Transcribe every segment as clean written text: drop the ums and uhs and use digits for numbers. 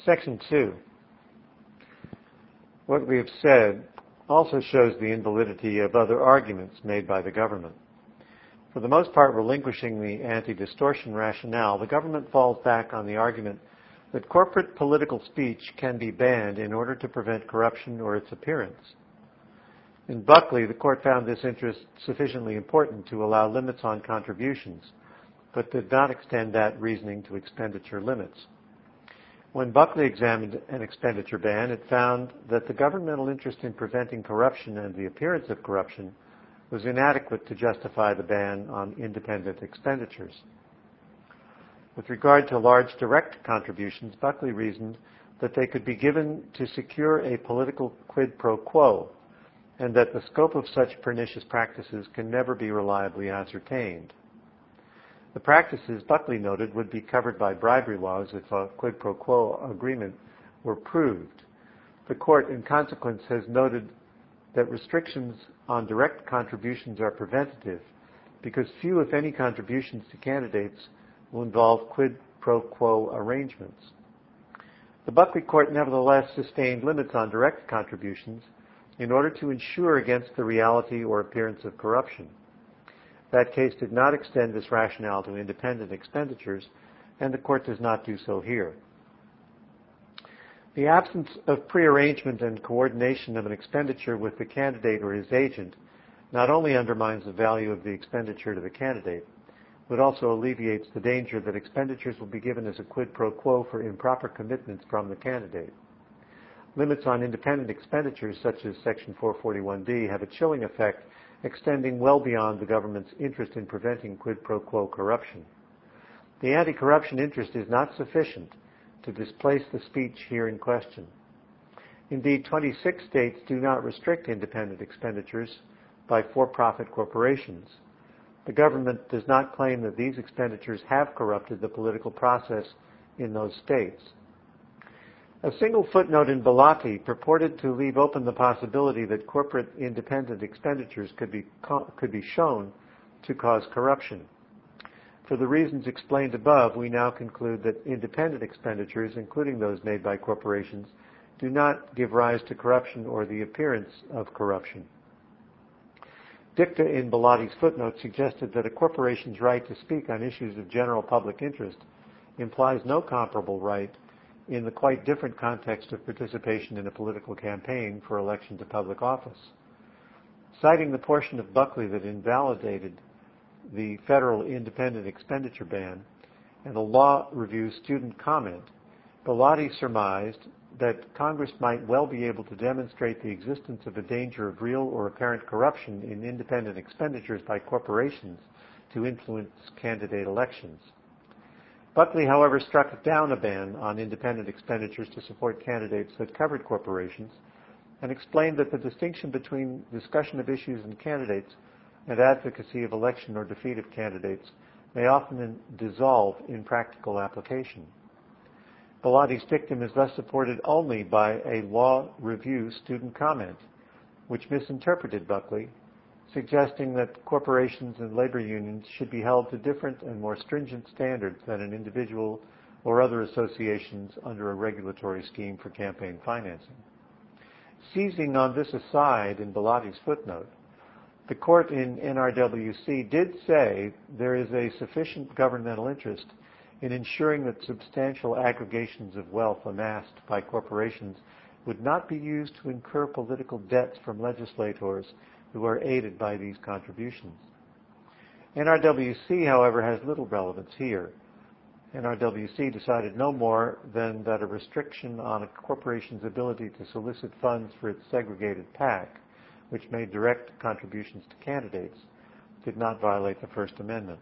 Section 2. What we have said also shows the invalidity of other arguments made by the government. For the most part, relinquishing the anti-distortion rationale, the government falls back on the argument that corporate political speech can be banned in order to prevent corruption or its appearance. In Buckley, the court found this interest sufficiently important to allow limits on contributions, but did not extend that reasoning to expenditure limits. When Buckley examined an expenditure ban, it found that the governmental interest in preventing corruption and the appearance of corruption was inadequate to justify the ban on independent expenditures. With regard to large direct contributions, Buckley reasoned that they could be given to secure a political quid pro quo, and that the scope of such pernicious practices can never be reliably ascertained. The practices, Buckley noted, would be covered by bribery laws if a quid pro quo agreement were proved. The court, in consequence, has noted that restrictions on direct contributions are preventative because few, if any, contributions to candidates will involve quid pro quo arrangements. The Buckley court nevertheless sustained limits on direct contributions in order to ensure against the reality or appearance of corruption. That case did not extend this rationale to independent expenditures, and the court does not do so here. The absence of prearrangement and coordination of an expenditure with the candidate or his agent not only undermines the value of the expenditure to the candidate, but also alleviates the danger that expenditures will be given as a quid pro quo for improper commitments from the candidate. Limits on independent expenditures, such as Section 441D, have a chilling effect extending well beyond the government's interest in preventing quid pro quo corruption. The anti-corruption interest is not sufficient to displace the speech here in question. Indeed, 26 states do not restrict independent expenditures by for-profit corporations. The government does not claim that these expenditures have corrupted the political process in those states. A single footnote in Bellotti purported to leave open the possibility that corporate independent expenditures could be shown to cause corruption. For the reasons explained above, we now conclude that independent expenditures, including those made by corporations, do not give rise to corruption or the appearance of corruption. Dicta in Bellotti's footnote suggested that a corporation's right to speak on issues of general public interest implies no comparable right in the quite different context of participation in a political campaign for election to public office. Citing the portion of Buckley that invalidated the federal independent expenditure ban and a law review student comment, Bellotti surmised that Congress might well be able to demonstrate the existence of a danger of real or apparent corruption in independent expenditures by corporations to influence candidate elections. Buckley, however, struck down a ban on independent expenditures to support candidates that covered corporations and explained that the distinction between discussion of issues and candidates and advocacy of election or defeat of candidates may often dissolve in practical application. Bellotti's dictum is thus supported only by a law review student comment, which misinterpreted Buckley, suggesting that corporations and labor unions should be held to different and more stringent standards than an individual or other associations under a regulatory scheme for campaign financing. Seizing on this aside in Bellotti's footnote, the court in NRWC did say there is a sufficient governmental interest in ensuring that substantial aggregations of wealth amassed by corporations would not be used to incur political debts from legislators who are aided by these contributions. NRWC, however, has little relevance here. NRWC decided no more than that a restriction on a corporation's ability to solicit funds for its segregated PAC, which made direct contributions to candidates, did not violate the First Amendment.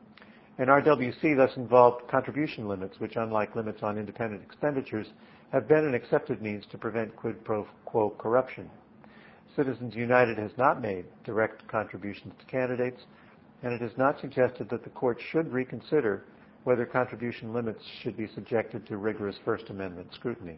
NRWC thus involved contribution limits, which, unlike limits on independent expenditures, have been an accepted means to prevent quid pro quo corruption. Citizens United has not made direct contributions to candidates, and it has not suggested that the court should reconsider whether contribution limits should be subjected to rigorous First Amendment scrutiny.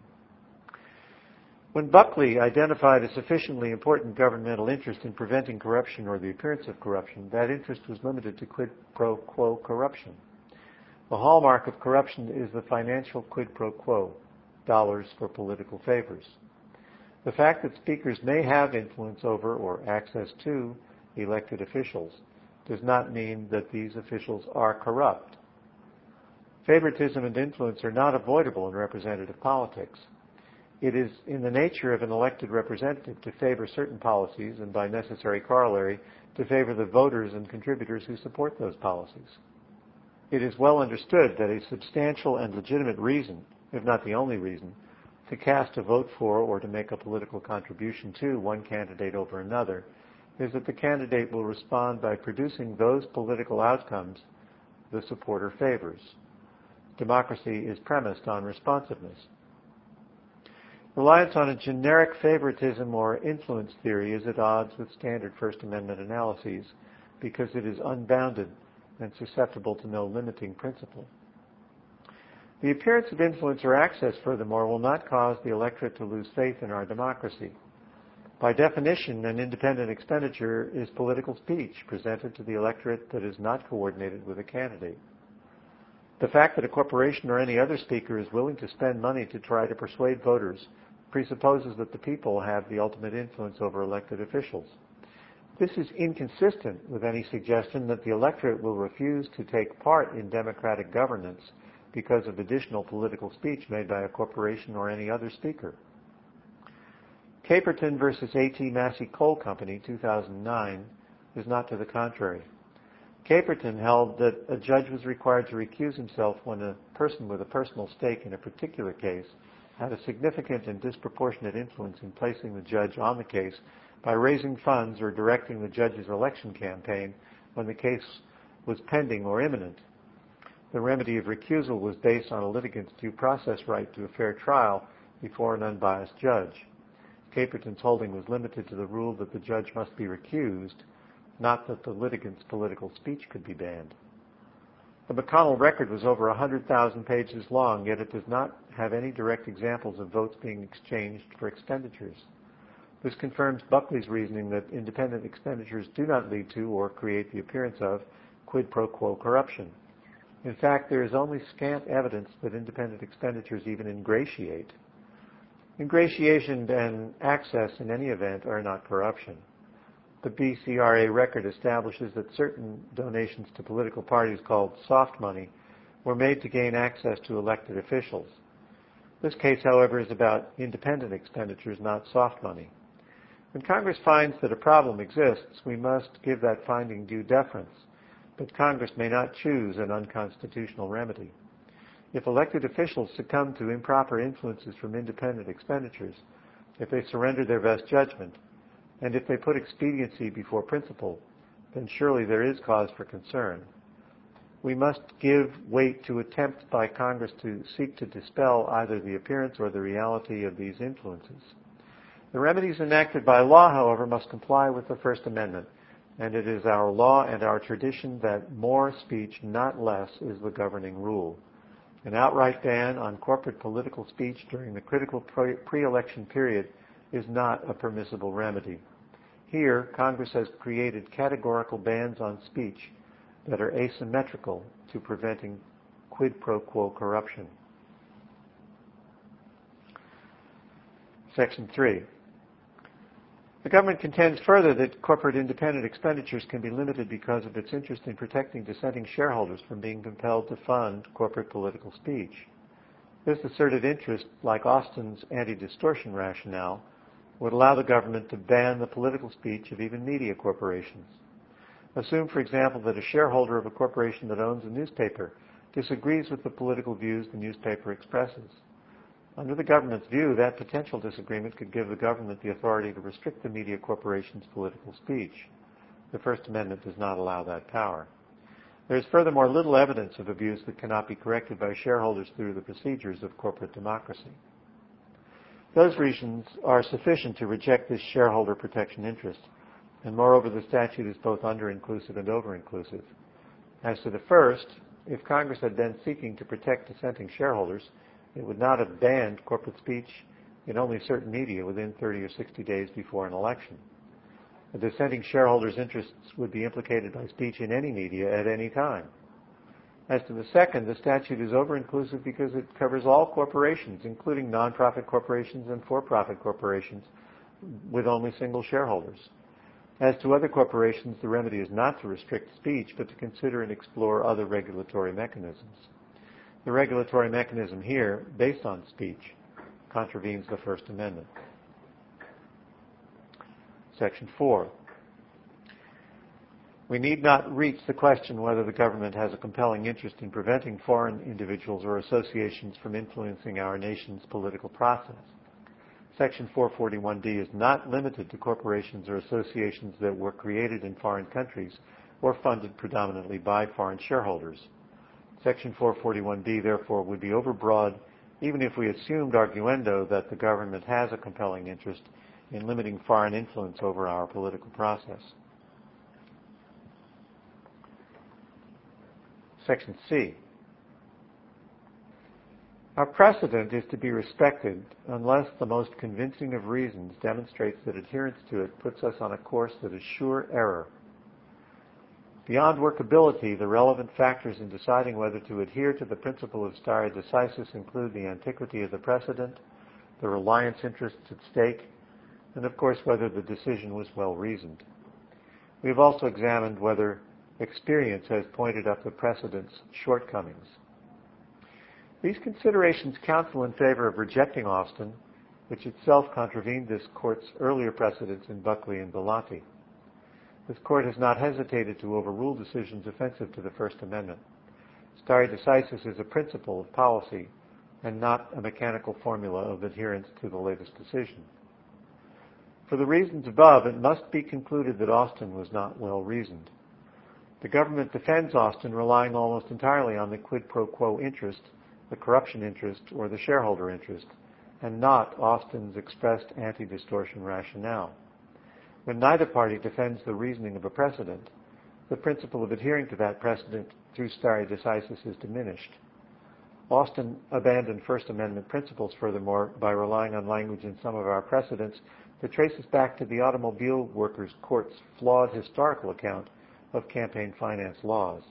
When Buckley identified a sufficiently important governmental interest in preventing corruption or the appearance of corruption, that interest was limited to quid pro quo corruption. The hallmark of corruption is the financial quid pro quo. dollars for political favors. The fact that speakers may have influence over or access to elected officials does not mean that these officials are corrupt. Favoritism and influence are not avoidable in representative politics. It is in the nature of an elected representative to favor certain policies and, by necessary corollary, to favor the voters and contributors who support those policies. It is well understood that a substantial and legitimate reason, if not the only reason, to cast a vote for or to make a political contribution to one candidate over another is that the candidate will respond by producing those political outcomes the supporter favors. Democracy is premised on responsiveness. Reliance on a generic favoritism or influence theory is at odds with standard First Amendment analyses because it is unbounded and susceptible to no limiting principle. The appearance of influence or access, furthermore, will not cause the electorate to lose faith in our democracy. By definition, an independent expenditure is political speech presented to the electorate that is not coordinated with a candidate. The fact that a corporation or any other speaker is willing to spend money to try to persuade voters presupposes that the people have the ultimate influence over elected officials. This is inconsistent with any suggestion that the electorate will refuse to take part in democratic governance because of additional political speech made by a corporation or any other speaker. Caperton versus A.T. Massey Coal Company, 2009, is not to the contrary. Caperton held that a judge was required to recuse himself when a person with a personal stake in a particular case had a significant and disproportionate influence in placing the judge on the case by raising funds or directing the judge's election campaign when the case was pending or imminent. The remedy of recusal was based on a litigant's due process right to a fair trial before an unbiased judge. Caperton's holding was limited to the rule that the judge must be recused, not that the litigant's political speech could be banned. The McConnell record was over 100,000 pages long, yet it does not have any direct examples of votes being exchanged for expenditures. This confirms Buckley's reasoning that independent expenditures do not lead to or create the appearance of quid pro quo corruption. In fact, there is only scant evidence that independent expenditures even ingratiate. Ingratiation and access, in any event, are not corruption. The BCRA record establishes that certain donations to political parties called soft money were made to gain access to elected officials. This case, however, is about independent expenditures, not soft money. When Congress finds that a problem exists, we must give that finding due deference, but Congress may not choose an unconstitutional remedy. If elected officials succumb to improper influences from independent expenditures, if they surrender their best judgment, and if they put expediency before principle, then surely there is cause for concern. We must give weight to attempts by Congress to seek to dispel either the appearance or the reality of these influences. The remedies enacted by law, however, must comply with the First Amendment, and it is our law and our tradition that more speech, not less, is the governing rule. An outright ban on corporate political speech during the critical pre-election period is not a permissible remedy. Here, Congress has created categorical bans on speech that are asymmetrical to preventing quid pro quo corruption. Section 3. The government contends further that corporate independent expenditures can be limited because of its interest in protecting dissenting shareholders from being compelled to fund corporate political speech. This asserted interest, like Austin's anti-distortion rationale, would allow the government to ban the political speech of even media corporations. Assume, for example, that a shareholder of a corporation that owns a newspaper disagrees with the political views the newspaper expresses. Under the government's view, that potential disagreement could give the government the authority to restrict the media corporation's political speech. The First Amendment does not allow that power. There is furthermore little evidence of abuse that cannot be corrected by shareholders through the procedures of corporate democracy. Those reasons are sufficient to reject this shareholder protection interest, and moreover the statute is both under-inclusive and over-inclusive. As to the first, if Congress had been seeking to protect dissenting shareholders, it would not have banned corporate speech in only certain media within 30 or 60 days before an election. A dissenting shareholder's interests would be implicated by speech in any media at any time. As to the second, the statute is over-inclusive because it covers all corporations, including nonprofit corporations and for-profit corporations with only single shareholders. As to other corporations, the remedy is not to restrict speech, but to consider and explore other regulatory mechanisms. The regulatory mechanism here, based on speech, contravenes the First Amendment. Section 4. We need not reach the question whether the government has a compelling interest in preventing foreign individuals or associations from influencing our nation's political process. Section 441D is not limited to corporations or associations that were created in foreign countries or funded predominantly by foreign shareholders. Section 441D, therefore, would be overbroad even if we assumed arguendo that the government has a compelling interest in limiting foreign influence over our political process. Section C. Our precedent is to be respected unless the most convincing of reasons demonstrates that adherence to it puts us on a course that is sure error. Beyond workability, the relevant factors in deciding whether to adhere to the principle of stare decisis include the antiquity of the precedent, the reliance interests at stake, and of course whether the decision was well reasoned. We have also examined whether experience has pointed up the precedent's shortcomings. These considerations counsel in favor of rejecting Austin, which itself contravened this court's earlier precedents in Buckley and Bellotti. This court has not hesitated to overrule decisions offensive to the First Amendment. Stare decisis is a principle of policy and not a mechanical formula of adherence to the latest decision. For the reasons above, it must be concluded that Austin was not well reasoned. The government defends Austin relying almost entirely on the quid pro quo interest, the corruption interest, or the shareholder interest, and not Austin's expressed anti-distortion rationale. When neither party defends the reasoning of a precedent, the principle of adhering to that precedent through stare decisis is diminished. Austin abandoned First Amendment principles, furthermore, by relying on language in some of our precedents that traces back to the Automobile Workers' Court's flawed historical account of campaign finance laws.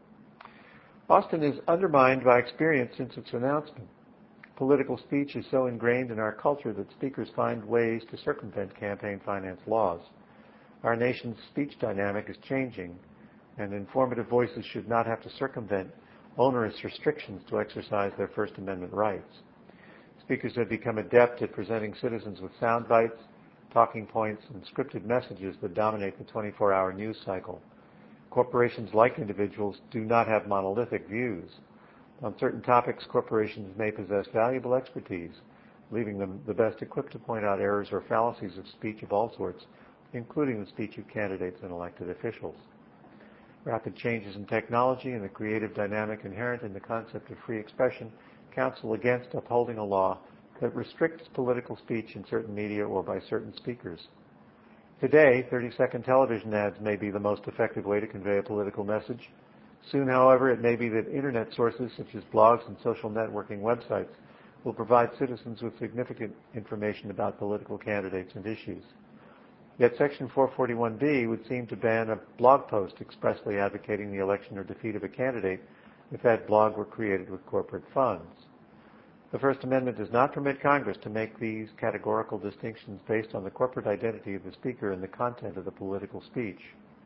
Austin is undermined by experience since its announcement. Political speech is so ingrained in our culture that speakers find ways to circumvent campaign finance laws. Our nation's speech dynamic is changing, and informative voices should not have to circumvent onerous restrictions to exercise their First Amendment rights. Speakers have become adept at presenting citizens with sound bites, talking points, and scripted messages that dominate the 24-hour news cycle. Corporations, like individuals, do not have monolithic views. On certain topics, corporations may possess valuable expertise, leaving them the best equipped to point out errors or fallacies of speech of all sorts, including the speech of candidates and elected officials. Rapid changes in technology and the creative dynamic inherent in the concept of free expression counsel against upholding a law that restricts political speech in certain media or by certain speakers. Today, 30-second television ads may be the most effective way to convey a political message. Soon, however, it may be that Internet sources such as blogs and social networking websites will provide citizens with significant information about political candidates and issues. Yet Section 441B would seem to ban a blog post expressly advocating the election or defeat of a candidate if that blog were created with corporate funds. The First Amendment does not permit Congress to make these categorical distinctions based on the corporate identity of the speaker and the content of the political speech.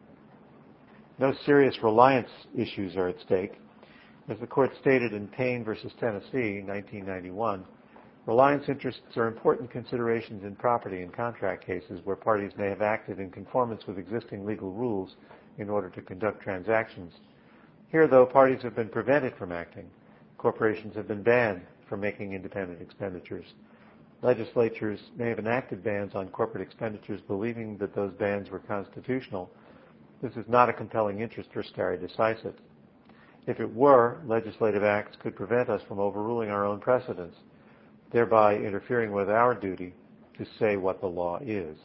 No serious reliance issues are at stake. As the court stated in Payne v. Tennessee, 1991, reliance interests are important considerations in property and contract cases where parties may have acted in conformance with existing legal rules in order to conduct transactions. Here, though, parties have been prevented from acting. Corporations have been banned from making independent expenditures. Legislatures may have enacted bans on corporate expenditures believing that those bans were constitutional. This is not a compelling interest for stare decisis. If it were, legislative acts could prevent us from overruling our own precedents, thereby interfering with our duty to say what the law is.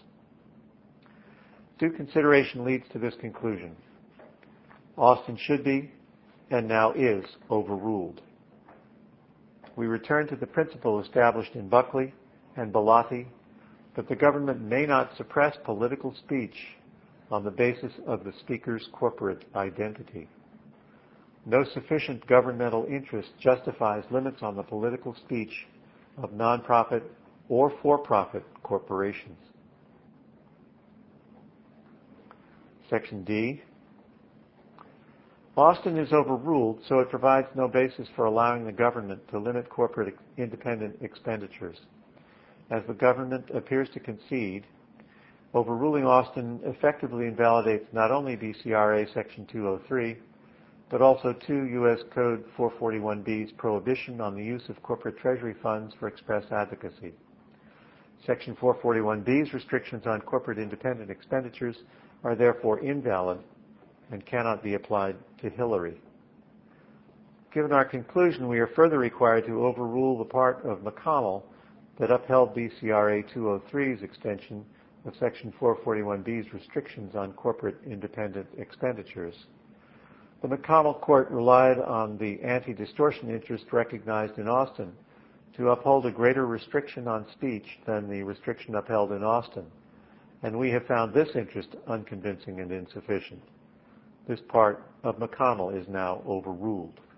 Due consideration leads to this conclusion. Austin should be, and now is, overruled. We return to the principle established in Buckley and Bellotti that the government may not suppress political speech on the basis of the speaker's corporate identity. No sufficient governmental interest justifies limits on the political speech of nonprofit or for-profit corporations. Section D. Austin is overruled, so it provides no basis for allowing the government to limit corporate independent expenditures. As the government appears to concede, overruling Austin effectively invalidates not only BCRA Section 203, but also 2 U.S. Code 441B's prohibition on the use of corporate treasury funds for express advocacy. Section 441B's restrictions on corporate independent expenditures are therefore invalid and cannot be applied to Hillary. Given our conclusion, we are further required to overrule the part of McConnell that upheld BCRA 203's extension of Section 441B's restrictions on corporate independent expenditures. The McConnell Court relied on the anti-distortion interest recognized in Austin to uphold a greater restriction on speech than the restriction upheld in Austin, and we have found this interest unconvincing and insufficient. This part of McConnell is now overruled.